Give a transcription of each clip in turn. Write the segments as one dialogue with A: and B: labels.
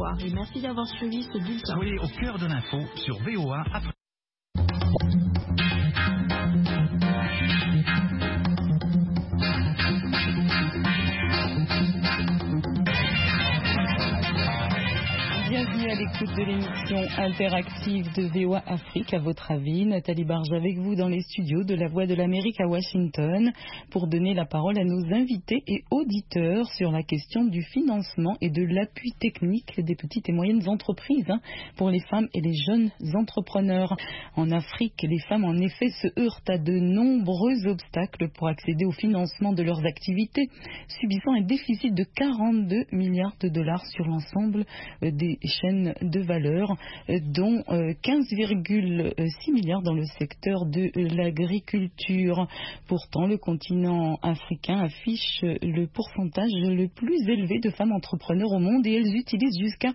A: VOA et merci d'avoir suivi ce bulletin.
B: Soyez au cœur de l'info sur VOA Afrique.
C: Bienvenue à l'écoute de l'émission interactive de VOA Afrique. À votre avis, Nathalie Barge avec vous dans les studios de la Voix de l'Amérique à Washington pour donner la parole à nos invités et auditeurs sur la question du financement et de l'appui technique des petites et moyennes entreprises pour les femmes et les jeunes entrepreneurs. En Afrique, les femmes en effet se heurtent à de nombreux obstacles pour accéder au financement de leurs activités, subissant un déficit de 42 milliards de dollars sur l'ensemble des chaînes de valeur, dont 15,6 milliards dans le secteur de l'agriculture. Pourtant, le continent africain affiche le pourcentage le plus élevé de femmes entrepreneurs au monde et elles utilisent jusqu'à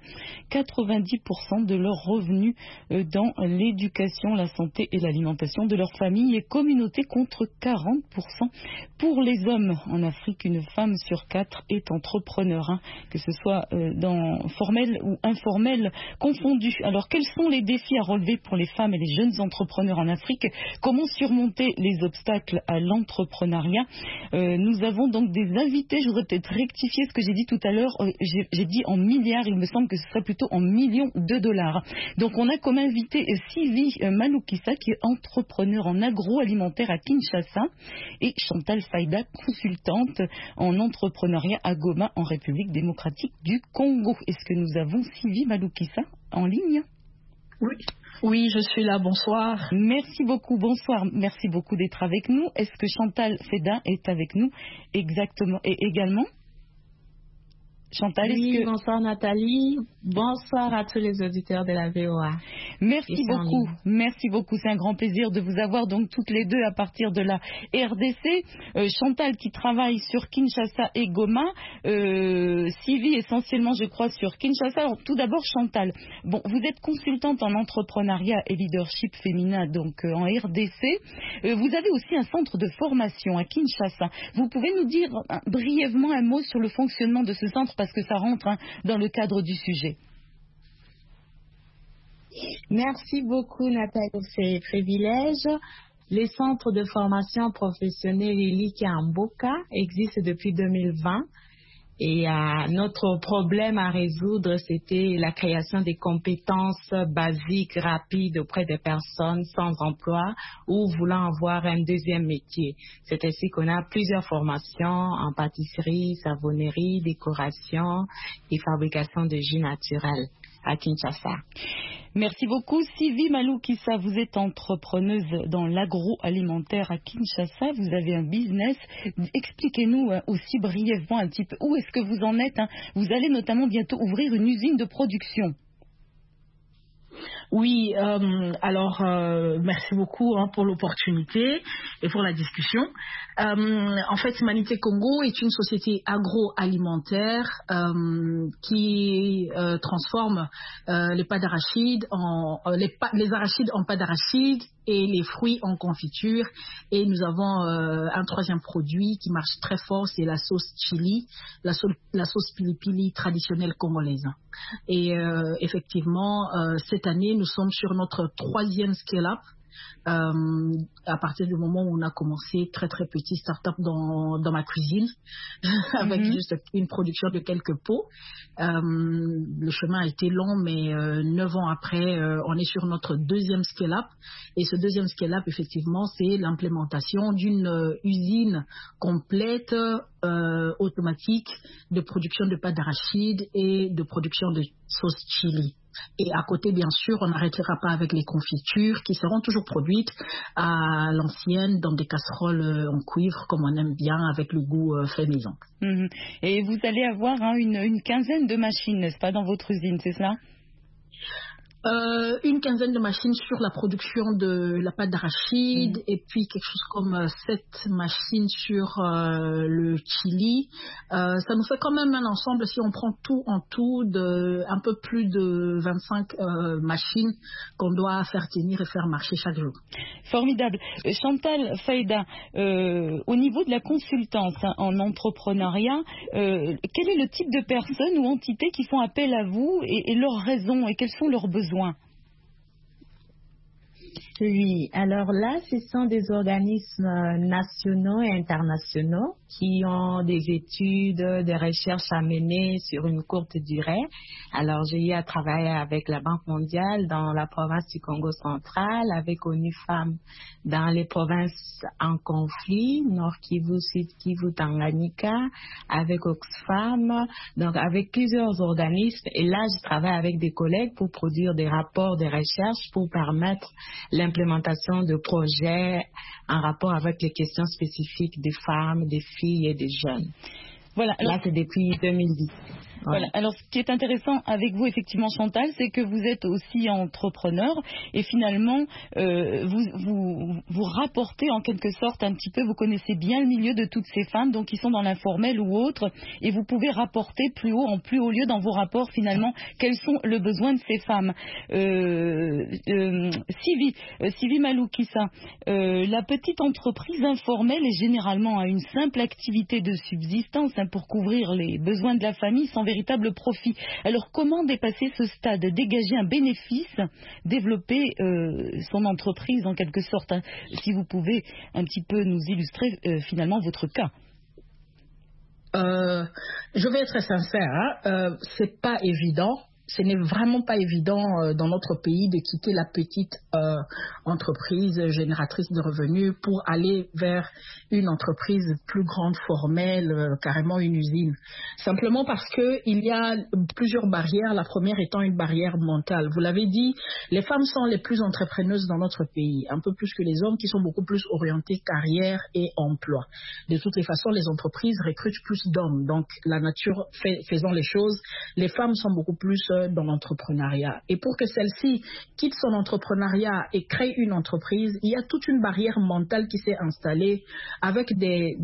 C: 90% de leurs revenus dans l'éducation, la santé et l'alimentation de leur famille et communauté contre 40% pour les hommes. En Afrique, une femme sur 4 est entrepreneur, que ce soit dans formel ou informel confondu. Alors, quels sont les défis à relever pour les femmes et les jeunes entrepreneurs en Afrique? Comment surmonter les obstacles à l'entrepreneuriat? Nous avons donc des invités. Je voudrais peut-être rectifier ce que j'ai dit tout à l'heure. J'ai dit en milliards. Il me semble que ce serait plutôt en millions de dollars. Donc, on a comme invité Sylvie Maloukissa, qui est entrepreneur en agroalimentaire à Kinshasa, et Chantal Faïda, consultante en entrepreneuriat à Goma, en République démocratique du Congo. Est-ce que nous avons Sylvie Maloukissa en ligne?
A: Oui, je suis là. Bonsoir.
C: Merci beaucoup. Bonsoir. Merci beaucoup d'être avec nous. Est-ce que Chantal Faïda est avec nous exactement et également? Chantal,
A: oui, bonsoir Nathalie. Bonsoir à tous les auditeurs de la VOA.
C: Merci beaucoup. Merci beaucoup. C'est un grand plaisir de vous avoir donc toutes les deux à partir de la RDC. Chantal qui travaille sur Kinshasa et Goma. Sylvie essentiellement, je crois, sur Kinshasa. Alors, tout d'abord, Chantal. Bon, vous êtes consultante en entrepreneuriat et leadership féminin donc en RDC. Vous avez aussi un centre de formation à Kinshasa. Vous pouvez nous dire brièvement un mot sur le fonctionnement de ce centre parce que ça rentre dans le cadre du sujet.
A: Merci beaucoup Nathalie pour ces privilèges. Les centres de formation professionnelle Eliki Amboka existent depuis 2020 et notre problème à résoudre, c'était la création des compétences basiques rapides auprès des personnes sans emploi ou voulant avoir un deuxième métier. C'est ainsi qu'on a plusieurs formations en pâtisserie, savonnerie, décoration et fabrication de jus naturels à Kinshasa.
C: Merci beaucoup. Sylvie Maloukissa, vous êtes entrepreneuse dans l'agroalimentaire à Kinshasa. Vous avez un business. Expliquez-nous aussi brièvement un petit peu où est-ce que vous en êtes. Vous allez notamment bientôt ouvrir une usine de production.
D: Oui, merci beaucoup pour l'opportunité et pour la discussion. En fait, Humanité Congo est une société agroalimentaire qui transforme les pâtes d'arachide les arachides en pâtes d'arachide et les fruits en confiture. Et nous avons un troisième produit qui marche très fort, c'est la sauce chili, la sauce pili-pili traditionnelle congolaise. Et effectivement, cette année, nous sommes sur notre troisième scale-up. À partir du moment où on a commencé très très petit start-up dans ma cuisine avec juste une production de quelques pots. Le chemin a été long, mais 9 ans après, on est sur notre deuxième scale-up. Et ce deuxième scale-up, effectivement, c'est l'implémentation d'une usine complète automatique de production de pâtes d'arachide et de production de sauce chili. Et à côté, bien sûr, on n'arrêtera pas avec les confitures qui seront toujours produites à l'ancienne dans des casseroles en cuivre, comme on aime bien, avec le goût fait maison.
C: Et vous allez avoir une quinzaine de machines, n'est-ce pas, dans votre usine, c'est cela?
D: Une quinzaine de machines sur la production de la pâte d'arachide et puis quelque chose comme 7 machines sur le chili. Ça nous fait quand même un ensemble, si on prend tout en tout, de un peu plus de 25 machines qu'on doit faire tenir et faire marcher chaque jour.
C: Formidable. Chantal Faïda, au niveau de la consultance en entrepreneuriat, quel est le type de personnes ou entités qui font appel à vous et leurs raisons et quels sont leurs besoins?
A: Oui, alors là, ce sont des organismes nationaux et internationaux qui ont des études, des recherches à mener sur une courte durée. Alors, j'ai eu à travailler avec la Banque mondiale dans la province du Congo central, avec ONU Femmes dans les provinces en conflit, Nord Kivu, Sud Kivu, Tanganyika, avec Oxfam, donc avec plusieurs organismes. Et là, je travaille avec des collègues pour produire des rapports de recherche pour permettre l'implémentation de projets en rapport avec les questions spécifiques des femmes, des filles et des jeunes.
C: Voilà.
A: Là, c'est depuis 2010.
C: Voilà. Alors, ce qui est intéressant avec vous, effectivement, Chantal, c'est que vous êtes aussi entrepreneur et finalement, vous rapportez en quelque sorte un petit peu, vous connaissez bien le milieu de toutes ces femmes, donc qui sont dans l'informel ou autre, et vous pouvez rapporter en plus haut lieu dans vos rapports, finalement, quels sont les besoins de ces femmes. Sylvie Maloukissa, la petite entreprise informelle est généralement une simple activité de subsistance pour couvrir les besoins de la famille sans véritable profit. Alors comment dépasser ce stade, dégager un bénéfice, développer son entreprise en quelque sorte, hein, si vous pouvez un petit peu nous illustrer finalement votre cas.
D: Je vais être très sincère, c'est pas évident. Ce n'est vraiment pas évident dans notre pays de quitter la petite entreprise génératrice de revenus pour aller vers une entreprise plus grande, formelle, carrément une usine. Simplement parce qu'il y a plusieurs barrières, la première étant une barrière mentale. Vous l'avez dit, les femmes sont les plus entrepreneuses dans notre pays, un peu plus que les hommes qui sont beaucoup plus orientés carrière et emploi. De toutes les façons, les entreprises recrutent plus d'hommes. Donc, la nature faisant les choses, les femmes sont beaucoup plus dans l'entrepreneuriat. Et pour que celle-ci quitte son entrepreneuriat et crée une entreprise, il y a toute une barrière mentale qui s'est installée avec des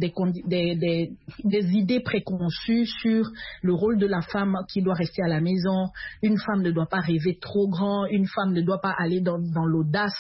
D: idées préconçues sur le rôle de la femme qui doit rester à la maison. Une femme ne doit pas rêver trop grand, une femme ne doit pas aller dans l'audace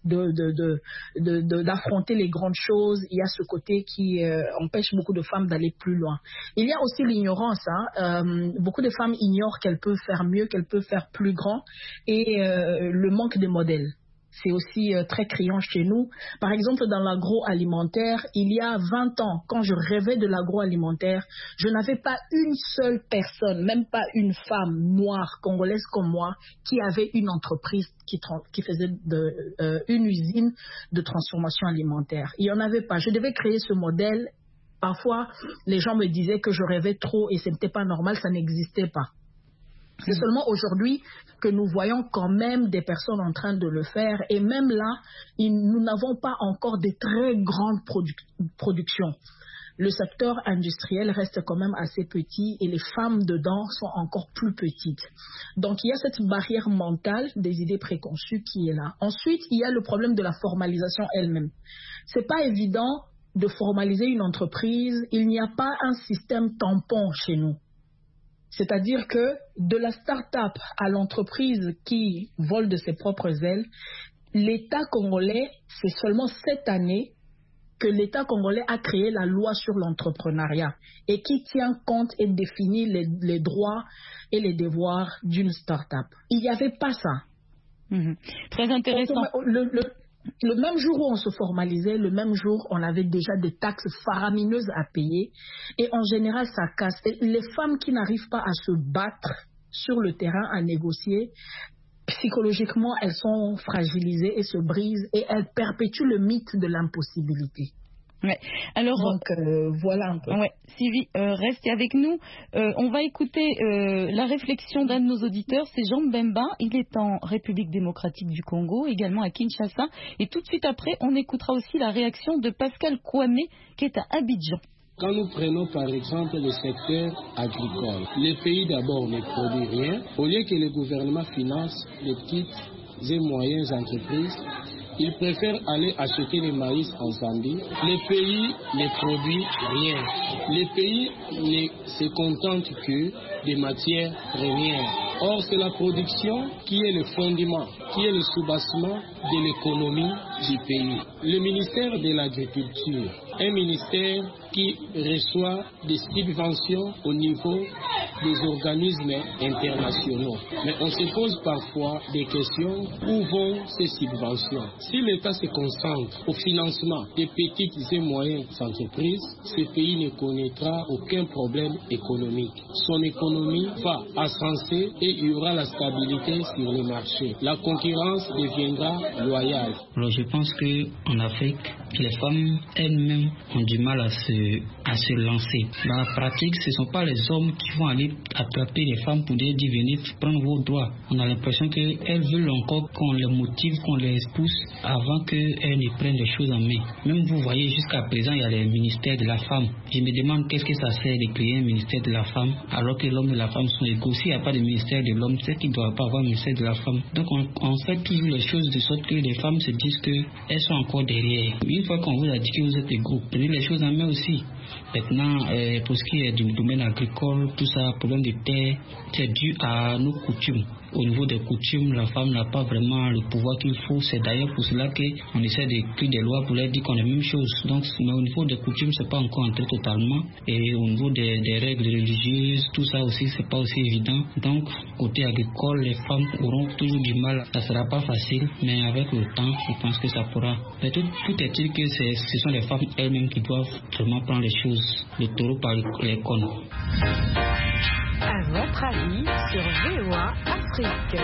D: d'affronter les grandes choses. Il y a ce côté qui empêche beaucoup de femmes d'aller plus loin. Il y a aussi l'ignorance. Beaucoup de femmes ignorent qu'elles peuvent faire mieux, qu'elles peuvent faire plus grand, et le manque de modèles. C'est aussi très criant chez nous. Par exemple, dans l'agroalimentaire, il y a 20 ans, quand je rêvais de l'agroalimentaire, je n'avais pas une seule personne, même pas une femme noire, congolaise comme moi, qui avait une entreprise qui faisait une usine de transformation alimentaire. Il n'y en avait pas. Je devais créer ce modèle. Parfois, les gens me disaient que je rêvais trop et ce n'était pas normal, ça n'existait pas. C'est seulement aujourd'hui que nous voyons quand même des personnes en train de le faire, et même là, nous n'avons pas encore de très grandes productions. Le secteur industriel reste quand même assez petit et les femmes dedans sont encore plus petites. Donc il y a cette barrière mentale des idées préconçues qui est là. Ensuite, il y a le problème de la formalisation elle-même. C'est pas évident de formaliser une entreprise, il n'y a pas un système tampon chez nous. C'est-à-dire que de la start-up à l'entreprise qui vole de ses propres ailes, l'État congolais, c'est seulement cette année que l'État congolais a créé la loi sur l'entrepreneuriat et qui tient compte et définit les droits et les devoirs d'une start-up. Il n'y avait pas ça.
C: Très intéressant.
D: Le même jour où on se formalisait, le même jour, on avait déjà des taxes faramineuses à payer. Et en général, ça casse. Et les femmes qui n'arrivent pas à se battre sur le terrain, à négocier, psychologiquement, elles sont fragilisées et se brisent. Et elles perpétuent le mythe de l'impossibilité.
C: Ouais. Alors,
D: donc, voilà un peu.
C: Ouais. Sylvie, restez avec nous. On va écouter la réflexion d'un de nos auditeurs, c'est Jean Mbemba. Il est en République démocratique du Congo, également à Kinshasa. Et tout de suite après, on écoutera aussi la réaction de Pascal Kouamé, qui est à Abidjan.
E: Quand nous prenons par exemple le secteur agricole, les pays d'abord ne produisent rien. Au lieu que le gouvernement finance les petites et moyennes entreprises, ils préfèrent aller acheter le maïs en Zambie. Les pays ne produisent rien. Les pays ne se contentent que des matières premières. Or, c'est la production qui est le fondement, qui est le soubassement de l'économie du pays. Le ministère de l'Agriculture, un ministère qui reçoit des subventions au niveau des organismes internationaux. Mais on se pose parfois des questions, où vont ces subventions? Si l'État se concentre au financement des petites et moyennes entreprises, ce pays ne connaîtra aucun problème économique. Son économie va ascenser et il y aura la stabilité sur le marché. La concurrence deviendra loyale.
F: Alors je pense qu'en Afrique, les femmes elles-mêmes ont du mal à se lancer. Dans la pratique, ce ne sont pas les hommes qui vont aller attraper les femmes pour dire venez prendre vos droits. On a l'impression qu'elles veulent encore qu'on les motive, qu'on les pousse avant qu'elles ne prennent les choses en main. Même vous voyez, jusqu'à présent, il y a les ministères de la femme. Je me demande qu'est-ce que ça sert de créer un ministère de la femme alors que l'homme et la femme sont égaux. S'il n'y a pas de ministère de l'homme, c'est qu'il ne doit pas avoir un ministère de la femme. Donc on fait toujours les choses de sorte que les femmes se disent qu'elles sont encore derrière. Une fois qu'on vous a dit que vous êtes égaux, prenez les choses en main aussi. Maintenant, pour ce qui est du domaine agricole, tout ça, problème de terre, c'est dû à nos coutumes. Au niveau des coutumes, la femme n'a pas vraiment le pouvoir qu'il faut. C'est d'ailleurs pour cela qu'on essaie d'écrire des lois pour leur dire qu'on est la même chose. Donc, mais au niveau des coutumes, c'est pas encore entré totalement. Et au niveau des règles religieuses, tout ça aussi, c'est pas aussi évident. Donc, côté agricole, les femmes auront toujours du mal. Ça sera pas facile, mais avec le temps, je pense que ça pourra. Mais tout est-il que ce sont les femmes elles-mêmes qui doivent vraiment prendre les choses, le taureau par les cornes.
G: À votre avis sur VOA Afrique.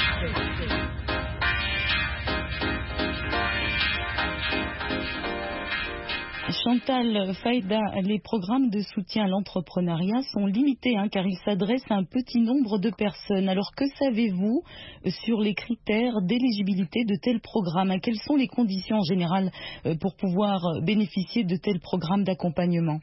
C: Chantal Faïda, les programmes de soutien à l'entrepreneuriat sont limités car ils s'adressent à un petit nombre de personnes. Alors que savez-vous sur les critères d'éligibilité de tels programmes? Quelles sont les conditions en général pour pouvoir bénéficier de tels programmes d'accompagnement?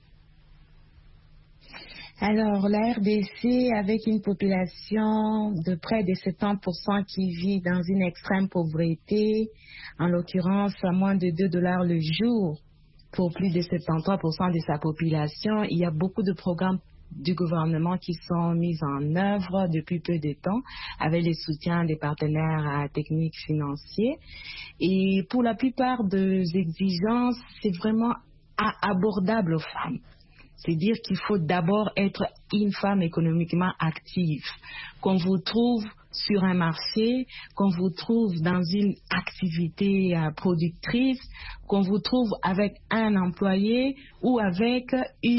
A: Alors, la RDC, avec une population de près de 70% qui vit dans une extrême pauvreté, en l'occurrence à moins de $2 le jour pour plus de 73% de sa population, il y a beaucoup de programmes du gouvernement qui sont mis en œuvre depuis peu de temps avec le soutien des partenaires techniques financiers. Et pour la plupart des exigences, c'est vraiment abordable aux femmes. C'est-à-dire qu'il faut d'abord être une femme économiquement active, qu'on vous trouve sur un marché, qu'on vous trouve dans une activité productrice, qu'on vous trouve avec un employé ou avec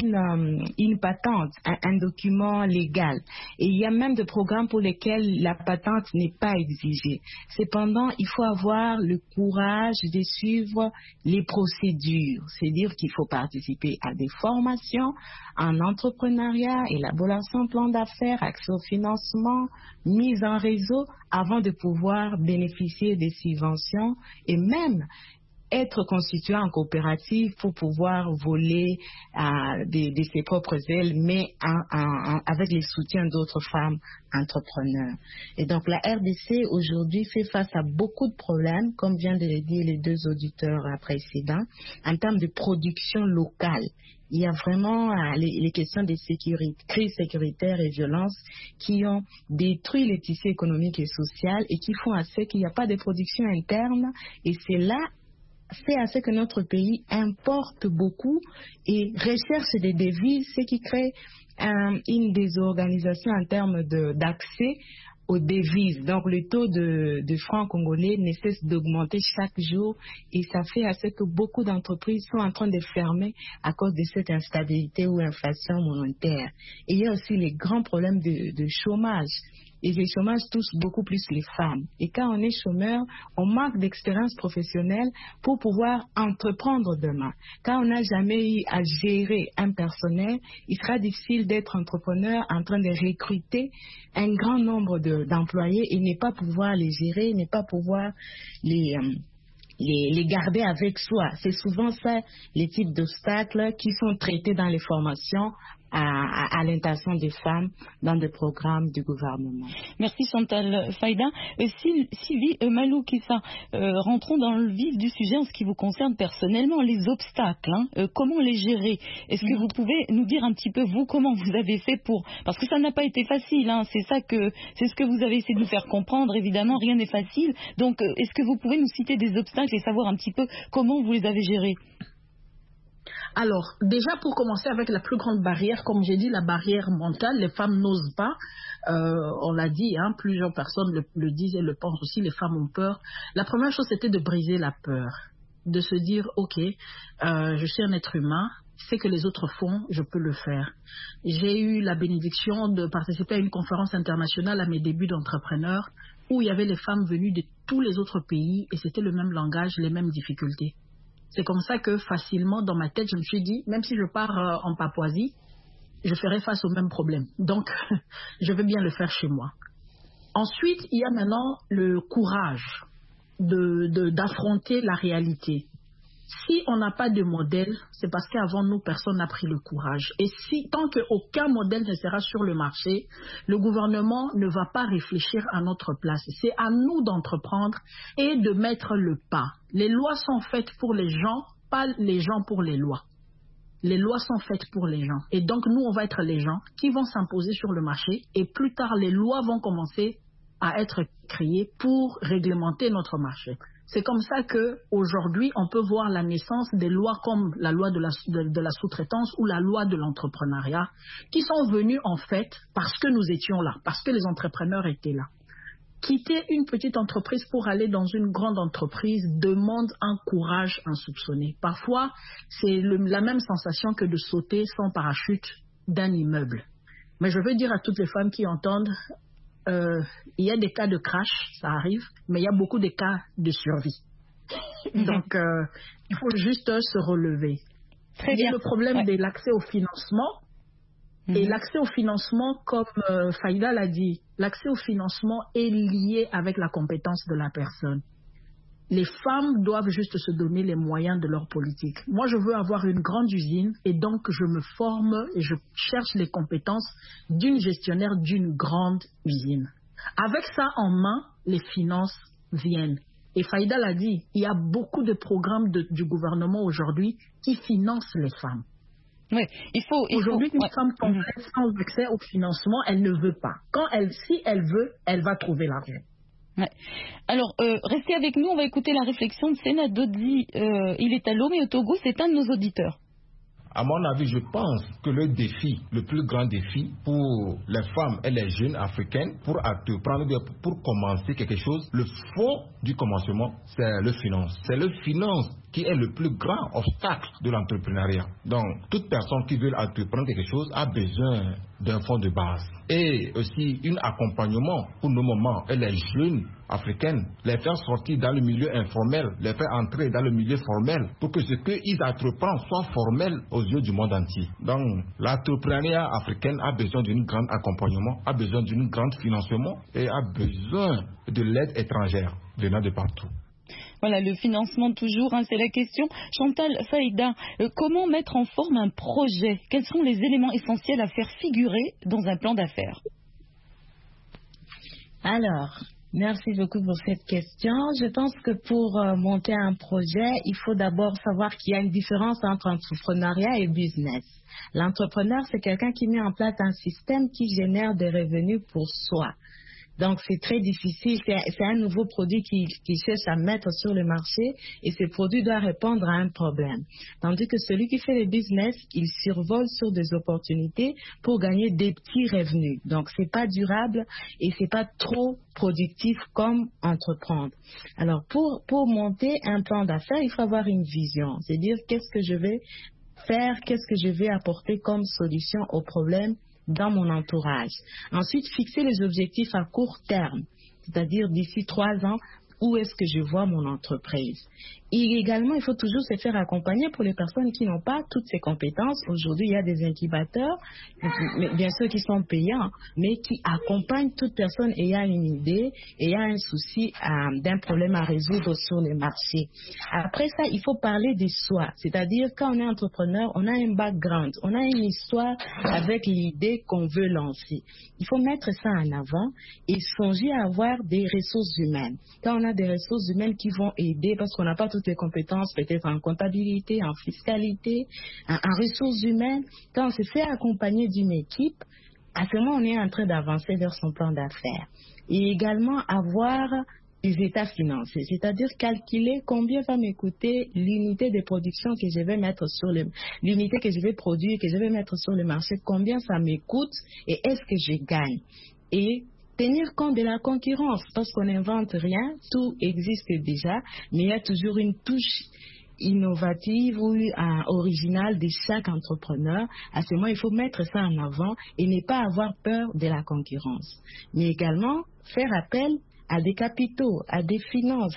A: une patente, un document légal. Et il y a même des programmes pour lesquels la patente n'est pas exigée. Cependant, il faut avoir le courage de suivre les procédures. C'est-à-dire qu'il faut participer à des formations en entrepreneuriat, élaboration de plan d'affaires, accès au financement, mise en réseau avant de pouvoir bénéficier des subventions et même être constitué en coopérative pour pouvoir voler de ses propres ailes, mais avec le soutien d'autres femmes entrepreneurs. Et donc la RDC aujourd'hui fait face à beaucoup de problèmes, comme viennent de le dire les deux auditeurs précédents, en termes de production locale. Il y a vraiment les questions de sécurité, crise sécuritaire et violence qui ont détruit les tissus économiques et sociaux et qui font à ce qu'il n'y a pas de production interne. Et c'est là fait à ce que notre pays importe beaucoup et recherche des devises, ce qui crée une désorganisation en termes d'accès aux devises. Donc le taux de francs congolais ne cesse d'augmenter chaque jour et ça fait à ce que beaucoup d'entreprises sont en train de fermer à cause de cette instabilité ou inflation monétaire. Et il y a aussi les grands problèmes de chômage. Et le chômage touche beaucoup plus les femmes. Et quand on est chômeur, on manque d'expérience professionnelle pour pouvoir entreprendre demain. Quand on n'a jamais eu à gérer un personnel, il sera difficile d'être entrepreneur en train de recruter un grand nombre d'employés et ne pas pouvoir les gérer, ne pas pouvoir les garder avec soi. C'est souvent ça, les types d'obstacles qui sont traités dans les formations à l'intention des femmes dans des programmes du gouvernement.
C: Merci Chantal Faïda. Sylvie Maloukissa, rentrons dans le vif du sujet en ce qui vous concerne personnellement, les obstacles. Comment les gérer? Est-ce que vous pouvez nous dire un petit peu, vous, comment vous avez fait pour... Parce que ça n'a pas été facile, c'est ce que vous avez essayé de nous faire comprendre. Évidemment, rien n'est facile. Donc, est-ce que vous pouvez nous citer des obstacles et savoir un petit peu comment vous les avez gérés?
D: Alors, déjà pour commencer avec la plus grande barrière, comme j'ai dit, la barrière mentale, les femmes n'osent pas. On l'a dit, plusieurs personnes le disent et le pensent aussi, les femmes ont peur. La première chose, c'était de briser la peur, de se dire, ok, je suis un être humain, ce que les autres font, je peux le faire. J'ai eu la bénédiction de participer à une conférence internationale à mes débuts d'entrepreneur où il y avait les femmes venues de tous les autres pays et c'était le même langage, les mêmes difficultés. C'est comme ça que facilement, dans ma tête, je me suis dit, même si je pars en Papouasie, je ferai face au même problème. Donc, je vais bien le faire chez moi. Ensuite, il y a maintenant le courage d'affronter la réalité. Si on n'a pas de modèle, c'est parce qu'avant nous, personne n'a pris le courage. Et tant qu'aucun modèle ne sera sur le marché, le gouvernement ne va pas réfléchir à notre place. C'est à nous d'entreprendre et de mettre le pas. Les lois sont faites pour les gens, pas les gens pour les lois. Les lois sont faites pour les gens. Et donc, nous, on va être les gens qui vont s'imposer sur le marché. Et plus tard, les lois vont commencer à être créées pour réglementer notre marché. C'est comme ça qu'aujourd'hui, on peut voir la naissance des lois comme la loi de la sous-traitance ou la loi de l'entrepreneuriat, qui sont venues en fait parce que nous étions là, parce que les entrepreneurs étaient là. Quitter une petite entreprise pour aller dans une grande entreprise demande un courage insoupçonné. Parfois, c'est la même sensation que de sauter sans parachute d'un immeuble. Mais je veux dire à toutes les femmes qui entendent, il y a des cas de crash, ça arrive, mais il y a beaucoup de cas de survie. Donc, il faut juste se relever.
C: Très
D: il y a
C: bien.
D: le problème de l'accès au financement. Et l'accès au financement, comme Faïda l'a dit, l'accès au financement est lié avec la compétence de la personne. Les femmes doivent juste se donner les moyens de leur politique. Moi, je veux avoir une grande usine et donc je me forme et je cherche les compétences d'une gestionnaire d'une grande usine. Avec ça en main, les finances viennent. Et Faïda l'a dit, il y a beaucoup de programmes du gouvernement aujourd'hui qui financent les femmes.
C: Oui,
D: Aujourd'hui, une femme complète sans accès au financement, elle ne veut pas. Si elle veut, elle va trouver l'argent.
C: Ouais. Alors, restez avec nous, on va écouter la réflexion de Sénat Dodi. Il est à Lomé au Togo, c'est un de nos auditeurs.
H: À mon avis, je pense que le plus grand défi pour les femmes et les jeunes africaines, pour entreprendre, pour commencer quelque chose, le fond du commencement, c'est le finance. C'est le finance qui est le plus grand obstacle de l'entrepreneuriat. Donc, toute personne qui veut entreprendre quelque chose a besoin d'un fonds de base. Et aussi, un accompagnement pour nos mamans et les jeunes africaines, les faire sortir dans le milieu informel, les faire entrer dans le milieu formel, pour que ce qu'ils entreprennent soit formel aux yeux du monde entier. Donc, l'entrepreneuriat africain a besoin d'un grand accompagnement, a besoin d'un grand financement et a besoin de l'aide étrangère venant de partout.
C: Voilà, le financement toujours, c'est la question. Chantal Faïda, comment mettre en forme un projet? Quels sont les éléments essentiels à faire figurer dans un plan d'affaires?
A: Alors, merci beaucoup pour cette question. Je pense que pour monter un projet, il faut d'abord savoir qu'il y a une différence entre entrepreneuriat et business. L'entrepreneur, c'est quelqu'un qui met en place un système qui génère des revenus pour soi. Donc, c'est très difficile. C'est un nouveau produit qui cherche à mettre sur le marché et ce produit doit répondre à un problème. Tandis que celui qui fait le business, il survole sur des opportunités pour gagner des petits revenus. Donc, c'est pas durable et c'est pas trop productif comme entreprendre. Alors, pour monter un plan d'affaires, il faut avoir une vision. C'est-à-dire, qu'est-ce que je vais faire, qu'est-ce que je vais apporter comme solution au problème dans mon entourage. Ensuite, fixer les objectifs à court terme, c'est-à-dire d'ici 3 ans, où est-ce que je vois mon entreprise. Et également, il faut toujours se faire accompagner pour les personnes qui n'ont pas toutes ces compétences. Aujourd'hui, il y a des incubateurs, bien sûr qui sont payants, mais qui accompagnent toute personne ayant une idée, ayant un souci d'un problème à résoudre sur le marché. Après ça, il faut parler de soi. C'est-à-dire, quand on est entrepreneur, on a un background, on a une histoire avec l'idée qu'on veut lancer. Il faut mettre ça en avant et songer à avoir des ressources humaines. Quand on a des ressources humaines qui vont aider, parce qu'on n'a pas toutes les compétences, peut-être en comptabilité, en fiscalité, en ressources humaines, quand on se fait accompagner d'une équipe, à ce moment, on est en train d'avancer vers son plan d'affaires. Et également avoir des états financiers, c'est-à-dire calculer combien va m'écouter l'unité de production que je vais mettre sur l'unité que je vais produire, que je vais mettre sur le marché, combien ça m'écoute et est-ce que je gagne. Et tenir compte de la concurrence, parce qu'on n'invente rien, tout existe déjà, mais il y a toujours une touche innovative ou originale de chaque entrepreneur. À ce moment, il faut mettre ça en avant et ne pas avoir peur de la concurrence. Mais également, faire appel à des capitaux, à des finances,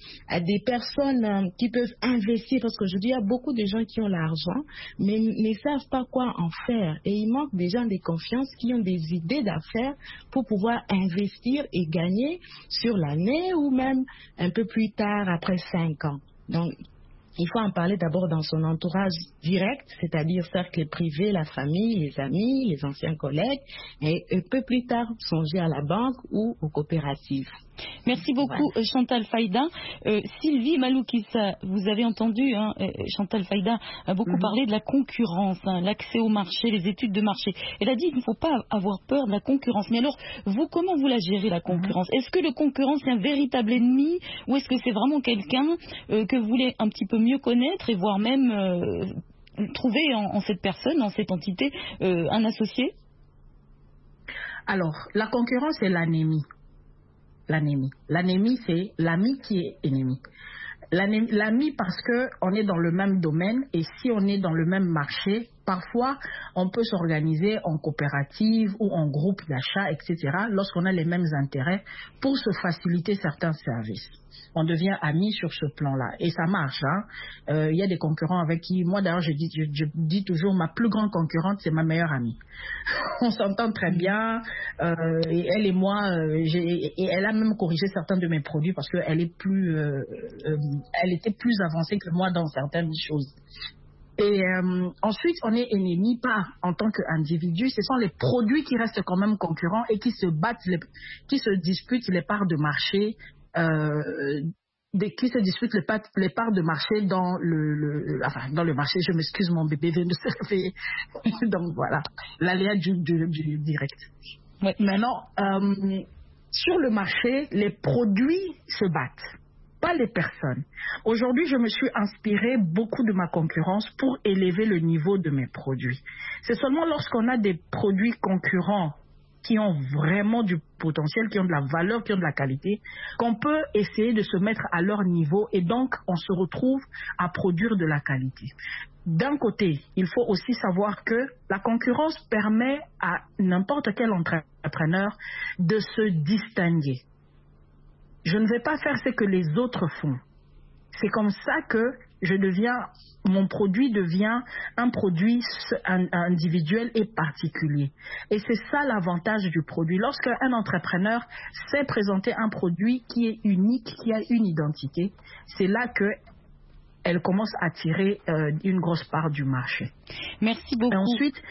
A: à des personnes qui peuvent investir, parce qu'aujourd'hui, il y a beaucoup de gens qui ont l'argent, mais ne savent pas quoi en faire. Et il manque des gens de confiance qui ont des idées d'affaires pour pouvoir investir et gagner sur l'année ou même un peu plus tard, après 5 ans. Donc, il faut en parler d'abord dans son entourage direct, c'est-à-dire cercle privé, la famille, les amis, les anciens collègues, et un peu plus tard songer à la banque ou aux coopératives.
C: Merci beaucoup, Chantal Faïda. Sylvie Maloukissa, vous avez entendu, Chantal Faïda a beaucoup parlé de la concurrence, l'accès au marché, les études de marché. Elle a dit qu'il ne faut pas avoir peur de la concurrence. Mais alors, vous, comment vous la gérez, la concurrence? Est-ce que le concurrent, c'est un véritable ennemi, ou est-ce que c'est vraiment quelqu'un que vous voulez un petit peu mieux connaître et voire même trouver en cette personne, en cette entité, un associé?
D: Alors, la concurrence, c'est l'anémie. L'anémie, c'est l'ami qui est ennemi. L'ami parce qu'on est dans le même domaine et si on est dans le même marché, parfois on peut s'organiser en coopérative ou en groupe d'achat, etc. lorsqu'on a les mêmes intérêts pour se faciliter certains services. On devient amis sur ce plan-là et ça marche. Il y a des concurrents avec qui, moi d'ailleurs je dis toujours, ma plus grande concurrente c'est ma meilleure amie. On s'entend très bien et elle et moi, et elle a même corrigé certains de mes produits parce qu'elle est elle était plus avancée que moi dans certaines choses. Et ensuite, on est ennemis pas en tant qu'individu. Ce sont les produits qui restent quand même concurrents et qui se battent, qui se disputent les parts de marché, qui se disputent les parts de marché dans le marché. Je m'excuse, mon bébé vient de se réveiller. Donc voilà, l'aléa du direct.
C: Ouais.
D: Maintenant, sur le marché, les produits se battent, pas les personnes. Aujourd'hui, je me suis inspirée beaucoup de ma concurrence pour élever le niveau de mes produits. C'est seulement lorsqu'on a des produits concurrents qui ont vraiment du potentiel, qui ont de la valeur, qui ont de la qualité, qu'on peut essayer de se mettre à leur niveau et donc on se retrouve à produire de la qualité. D'un côté, il faut aussi savoir que la concurrence permet à n'importe quel entrepreneur de se distinguer. Je ne vais pas faire ce que les autres font. C'est comme ça que mon produit devient un produit individuel et particulier. Et c'est ça l'avantage du produit. Lorsqu'un entrepreneur sait présenter un produit qui est unique, qui a une identité, c'est là qu'elle commence à tirer une grosse part du marché.
C: Merci beaucoup.
D: Et ensuite,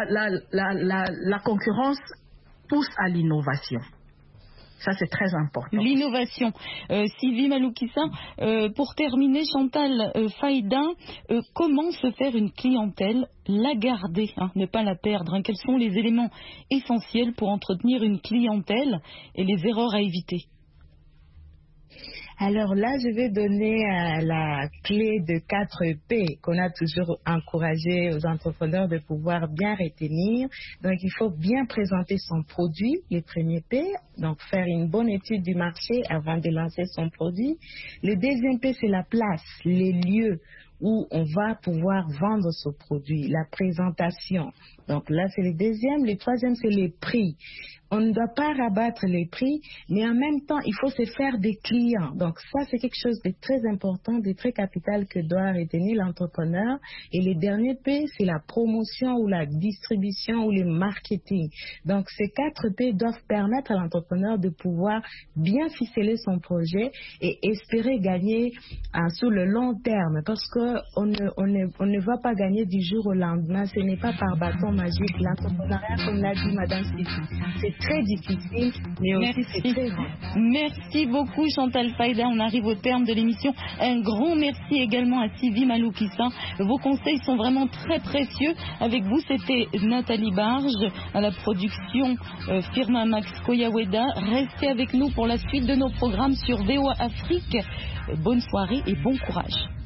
D: la concurrence pousse à l'innovation. Ça, c'est très important.
C: L'innovation. Sylvie Maloukissa, pour terminer, Chantal Faïda, comment se faire une clientèle, la garder, ne pas la perdre, quels sont les éléments essentiels pour entretenir une clientèle et les erreurs à éviter?
A: Alors là, je vais donner la clé de 4 P qu'on a toujours encouragé aux entrepreneurs de pouvoir bien retenir. Donc, il faut bien présenter son produit, les premiers P. Donc, faire une bonne étude du marché avant de lancer son produit. Le deuxième P, c'est la place, les lieux où on va pouvoir vendre ce produit, la présentation. Donc là, c'est le deuxième. Le troisième, c'est les prix. On ne doit pas rabattre les prix, mais en même temps, il faut se faire des clients. Donc ça, c'est quelque chose de très important, de très capital que doit retenir l'entrepreneur. Et le dernier P, c'est la promotion ou la distribution ou le marketing. Donc ces 4 P doivent permettre à l'entrepreneur de pouvoir bien ficeler son projet et espérer gagner sur le long terme. Parce qu'on ne va pas gagner du jour au lendemain. Ce n'est pas par bâton magique. L'entrepreneuriat, comme l'a dit Madame Sissi, c'est très difficile, mais aussi c'est très grand.
C: Merci beaucoup Chantal Faïda. On arrive au terme de l'émission. Un grand merci également à Sylvie Maloukissa. Vos conseils sont vraiment très précieux. Avec vous, c'était Nathalie Barge à la production Firma Max Koyaweda. Restez avec nous pour la suite de nos programmes sur VOA Afrique. Bonne soirée et bon courage.